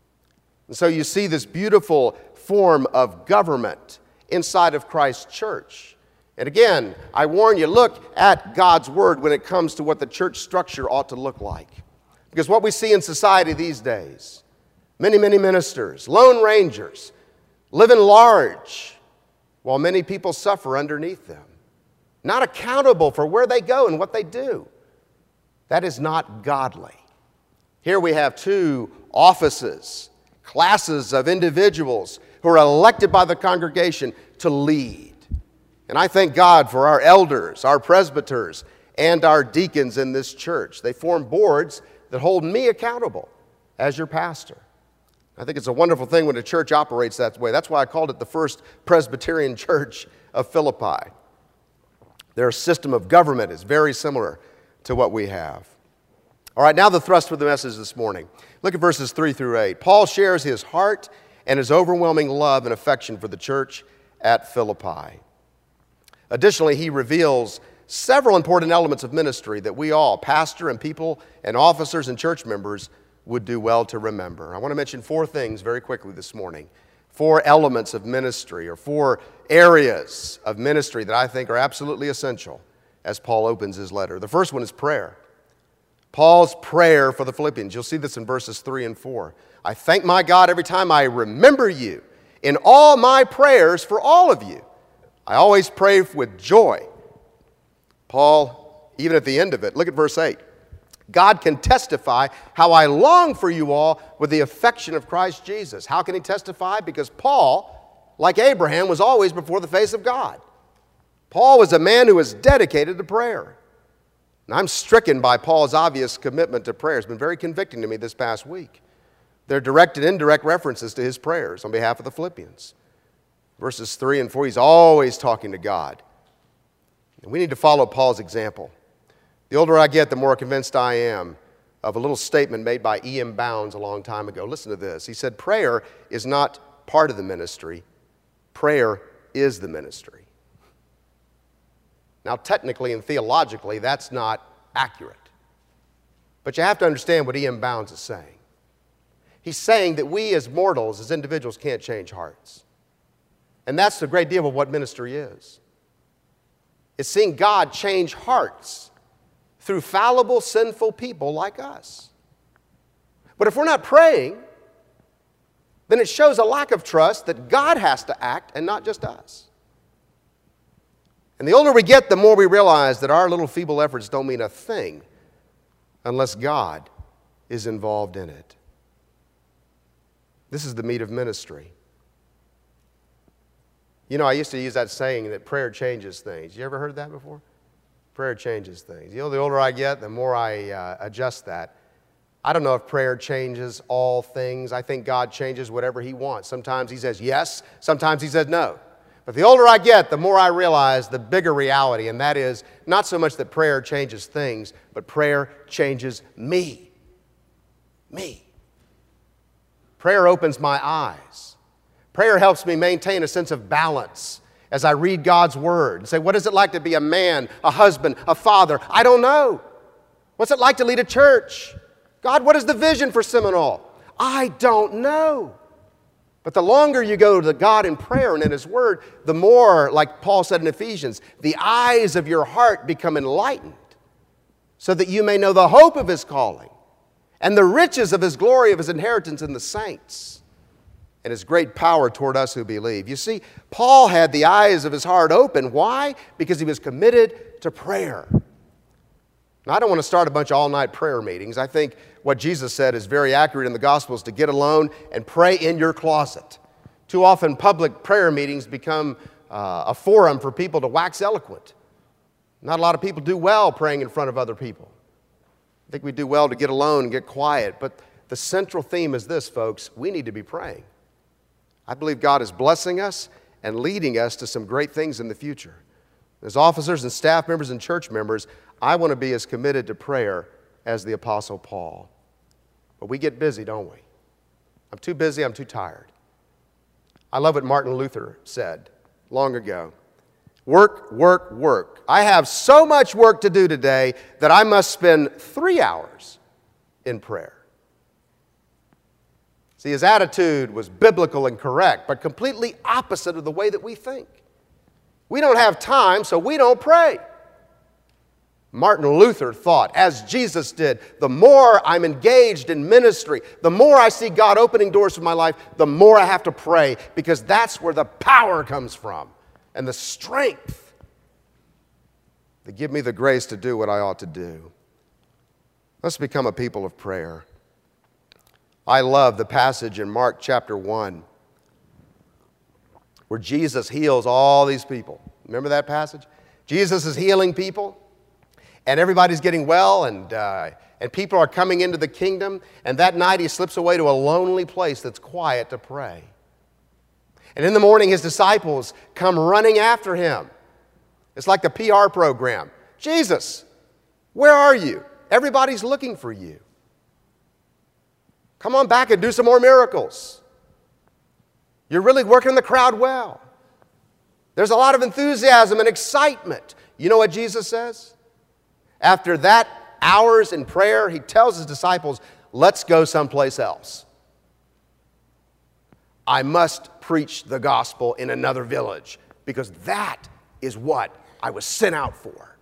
And so you see this beautiful form of government inside of Christ's church. And again, I warn you, look at God's word when it comes to what the church structure ought to look like. Because what we see in society these days, many, many ministers, lone rangers, living large while many people suffer underneath them, not accountable for where they go and what they do. That is not godly. Here we have two offices, classes of individuals who are elected by the congregation to lead. And I thank God for our elders, our presbyters, and our deacons in this church. They form boards that hold me accountable as your pastor. I think it's a wonderful thing when a church operates that way. That's why I called it the First Presbyterian Church of Philippi. Their system of government is very similar to what we have. All right, now the thrust for the message this morning. Look at verses three through eight. Paul shares his heart and his overwhelming love and affection for the church at Philippi. Additionally, he reveals several important elements of ministry that we all, pastor and people and officers and church members, would do well to remember. I want to mention four things very quickly this morning. Four elements of ministry, or four areas of ministry that I think are absolutely essential as Paul opens his letter. The first one is prayer. Paul's prayer for the Philippians. You'll see this in verses three and four. I thank my God every time I remember you in all my prayers for all of you. I always pray with joy. Paul, even at the end of it, look at verse eight. God can testify how I long for you all with the affection of Christ Jesus. How can he testify? Because Paul, like Abraham, was always before the face of God. Paul was a man who was dedicated to prayer. And I'm stricken by Paul's obvious commitment to prayer. It's been very convicting to me this past week. There are direct and indirect references to his prayers on behalf of the Philippians. Verses three and four, he's always talking to God. And we need to follow Paul's example. The older I get, the more convinced I am of a little statement made by E M Bounds a long time ago. Listen to this. He said, prayer is not part of the ministry. Prayer is the ministry. Now, technically and theologically, that's not accurate. But you have to understand what E M Bounds is saying. He's saying that we as mortals, as individuals, can't change hearts. And that's the great deal of what ministry is. It's seeing God change hearts through fallible, sinful people like us. But if we're not praying, then it shows a lack of trust that God has to act and not just us. And the older we get, the more we realize that our little feeble efforts don't mean a thing unless God is involved in it. This is the meat of ministry. You know, I used to use that saying that prayer changes things. You ever heard that before? Prayer changes things. You know, the older I get, the more I uh, adjust that. I don't know if prayer changes all things. I think God changes whatever He wants. Sometimes He says yes, sometimes He says no. But the older I get, the more I realize the bigger reality, and that is not so much that prayer changes things, but prayer changes me. Me. Prayer opens my eyes. Prayer helps me maintain a sense of balance as I read God's Word and say, what is it like to be a man, a husband, a father? I don't know. What's it like to lead a church? God, what is the vision for Seminole? I don't know. But the longer you go to God in prayer and in His Word, the more, like Paul said in Ephesians, the eyes of your heart become enlightened so that you may know the hope of His calling and the riches of His glory, of His inheritance in the saints, and His great power toward us who believe. You see, Paul had the eyes of his heart open. Why? Because he was committed to prayer. Now, I don't want to start a bunch of all-night prayer meetings. I think what Jesus said is very accurate in the Gospels, to get alone and pray in your closet. Too often, public prayer meetings become uh, a forum for people to wax eloquent. Not a lot of people do well praying in front of other people. I think we do well to get alone and get quiet. But the central theme is this, folks. We need to be praying. I believe God is blessing us and leading us to some great things in the future. As officers and staff members and church members, I want to be as committed to prayer as the Apostle Paul. But we get busy, don't we? I'm too busy, I'm too tired. I love what Martin Luther said long ago. Work, work, work. I have so much work to do today that I must spend three hours in prayer. See, his attitude was biblical and correct, but completely opposite of the way that we think. We don't have time, so we don't pray. Martin Luther thought, as Jesus did, the more I'm engaged in ministry, the more I see God opening doors for my life, the more I have to pray, because that's where the power comes from and the strength to give me the grace to do what I ought to do. Let's become a people of prayer. I love the passage in Mark chapter one where Jesus heals all these people. Remember that passage? Jesus is healing people, and everybody's getting well, and, uh, and people are coming into the kingdom, and that night he slips away to a lonely place that's quiet to pray. And in the morning, his disciples come running after him. It's like the P R program. Jesus, where are you? Everybody's looking for you. Come on back and do some more miracles. You're really working the crowd well. There's a lot of enthusiasm and excitement. You know what Jesus says? After that hours in prayer, he tells his disciples, let's go someplace else. I must preach the gospel in another village because that is what I was sent out for.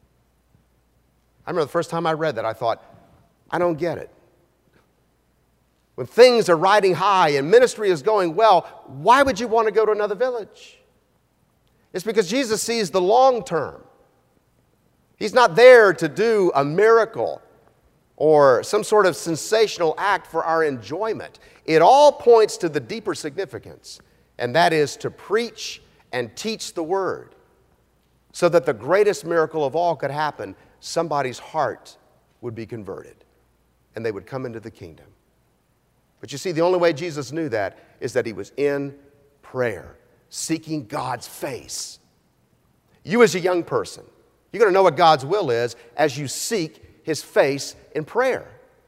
I remember the first time I read that, I thought, I don't get it. When things are riding high and ministry is going well, why would you want to go to another village? It's because Jesus sees the long term. He's not there to do a miracle or some sort of sensational act for our enjoyment. It all points to the deeper significance, and that is to preach and teach the word so that the greatest miracle of all could happen. Somebody's heart would be converted and they would come into the kingdom. But you see, the only way Jesus knew that is that he was in prayer, seeking God's face. You as a young person, you're going to know what God's will is as you seek his face in prayer.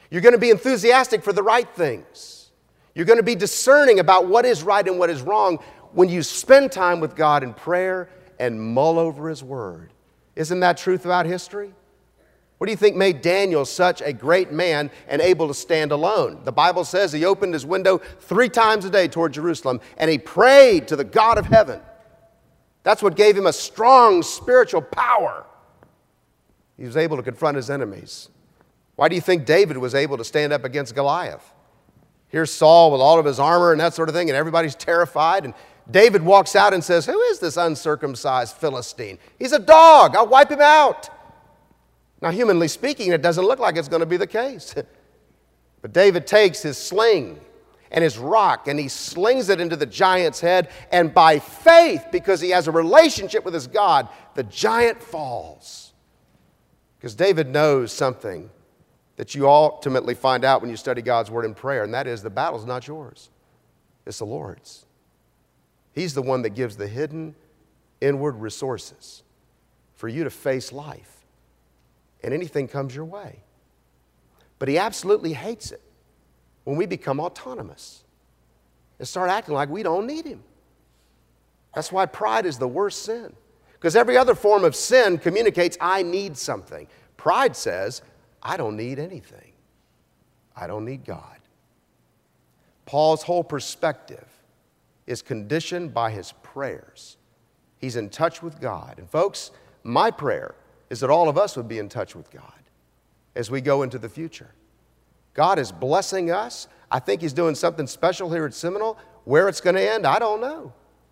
You're going to be enthusiastic for the right things. You're going to be discerning about what is right and what is wrong when you spend time with God in prayer and mull over His Word. Isn't that true throughout history? What do you think made Daniel such a great man and able to stand alone? The Bible says he opened his window three times a day toward Jerusalem, and he prayed to the God of heaven. That's what gave him a strong spiritual power. He was able to confront his enemies. Why do you think David was able to stand up against Goliath? Here's Saul with all of his armor and that sort of thing, and everybody's terrified. And David walks out and says, "Who is this uncircumcised Philistine? He's a dog. I'll wipe him out." Now, humanly speaking, it doesn't look like it's going to be the case. But David takes his sling and his rock, and he slings it into the giant's head, and by faith, because he has a relationship with his God, the giant falls. Because David knows something that you ultimately find out when you study God's Word in prayer, and that is the battle's not yours. It's the Lord's. He's the one that gives the hidden inward resources for you to face life. And anything comes your way. But He absolutely hates it when we become autonomous and start acting like we don't need Him. That's why pride is the worst sin. Because every other form of sin communicates, I need something. Pride says, I don't need anything. I don't need God. Paul's whole perspective is conditioned by his prayers. He's in touch with God. And folks, my prayer is that all of us would be in touch with God as we go into the future. God is blessing us. I think He's doing something special here at Seminole. Where it's going to end, I don't know.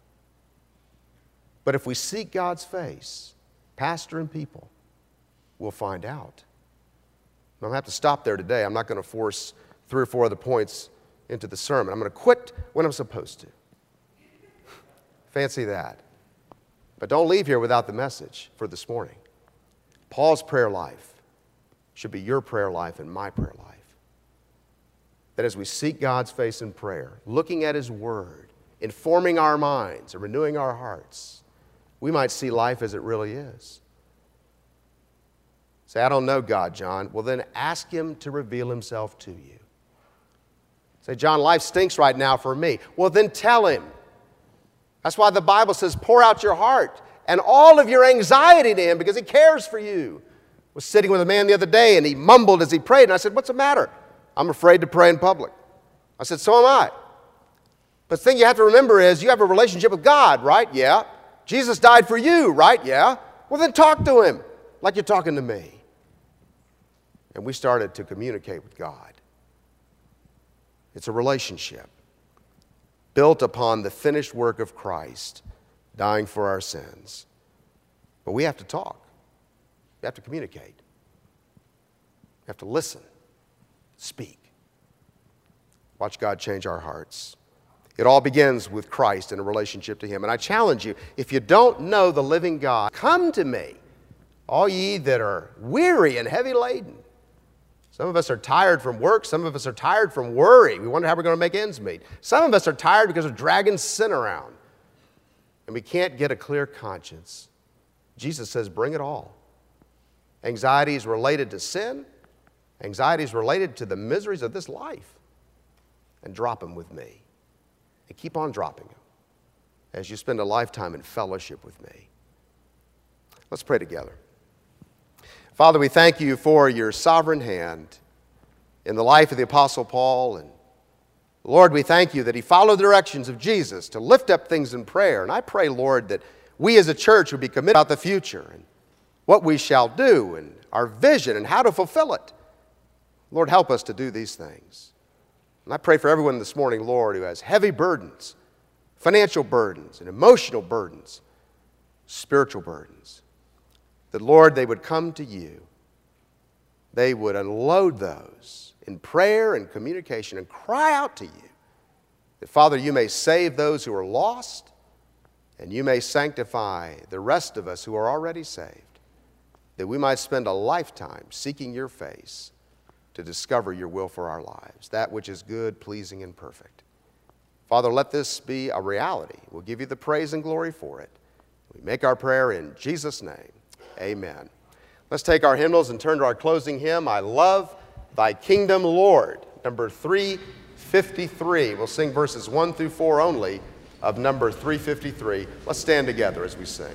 But if we seek God's face, pastor and people, we'll find out. I'm going to have to stop there today. I'm not going to force three or four other points into the sermon. I'm going to quit when I'm supposed to. Fancy that. But don't leave here without the message for this morning. Paul's prayer life should be your prayer life and my prayer life. That as we seek God's face in prayer, looking at His Word, informing our minds and renewing our hearts, we might see life as it really is. Say, I don't know God, John. Well, then ask Him to reveal Himself to you. Say, John, life stinks right now for me. Well, then tell Him. That's why the Bible says, pour out your heart and all of your anxiety to Him because He cares for you. I was sitting with a man the other day, and he mumbled as he prayed, and I said, what's the matter? I'm afraid to pray in public. I said, so am I. But the thing you have to remember is you have a relationship with God, right? Yeah. Jesus died for you, right? Yeah. Well, then talk to Him like you're talking to me. And we started to communicate with God. It's a relationship built upon the finished work of Christ, dying for our sins. But we have to talk. We have to communicate. We have to listen, speak. Watch God change our hearts. It all begins with Christ and a relationship to Him. And I challenge you, if you don't know the living God, come to me, all ye that are weary and heavy laden. Some of us are tired from work. Some of us are tired from worry. We wonder how we're going to make ends meet. Some of us are tired because of dragging sin around. And we can't get a clear conscience. Jesus says, bring it all. Anxiety is related to sin. Anxiety is related to the miseries of this life. And drop them with me. And keep on dropping them as you spend a lifetime in fellowship with me. Let's pray together. Father, we thank You for Your sovereign hand in the life of the Apostle Paul. And Lord, we thank You that he followed the directions of Jesus to lift up things in prayer. And I pray, Lord, that we as a church would be committed about the future and what we shall do and our vision and how to fulfill it. Lord, help us to do these things. And I pray for everyone this morning, Lord, who has heavy burdens, financial burdens and emotional burdens, spiritual burdens, that, Lord, they would come to You. They would unload those in prayer and communication and cry out to You that, Father, You may save those who are lost and You may sanctify the rest of us who are already saved, that we might spend a lifetime seeking Your face to discover Your will for our lives, that which is good, pleasing, and perfect. Father, let this be a reality. We'll give You the praise and glory for it. We make our prayer in Jesus' name. Amen. Let's take our hymnals and turn to our closing hymn, I Love Thy Kingdom, Lord, number three fifty-three. We'll sing verses one through four only of number three fifty-three. Let's stand together as we sing.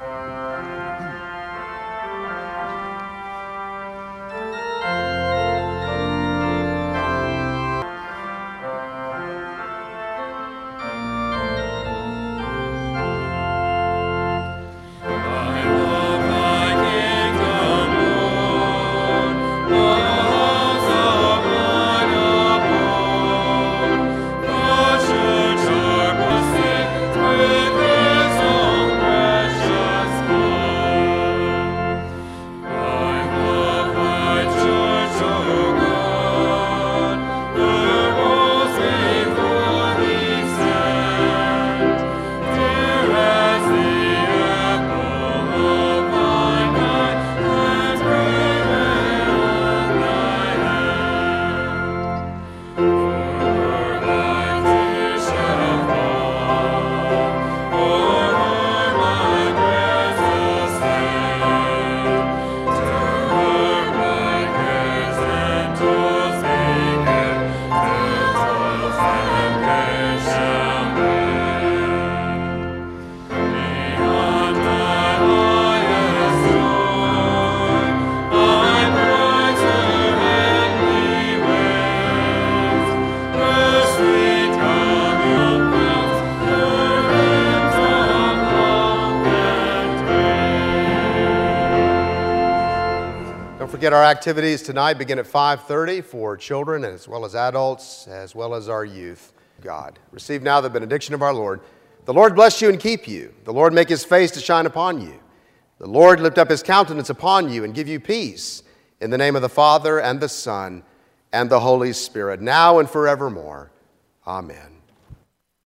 Forget our activities tonight begin at five thirty for children as well as adults, as well as our youth. God, receive now the benediction of our Lord. The Lord bless you and keep you. The Lord make his face to shine upon you. The Lord lift up his countenance upon you and give you peace. In the name of the Father, and the Son, and the Holy Spirit, now and forevermore. Amen.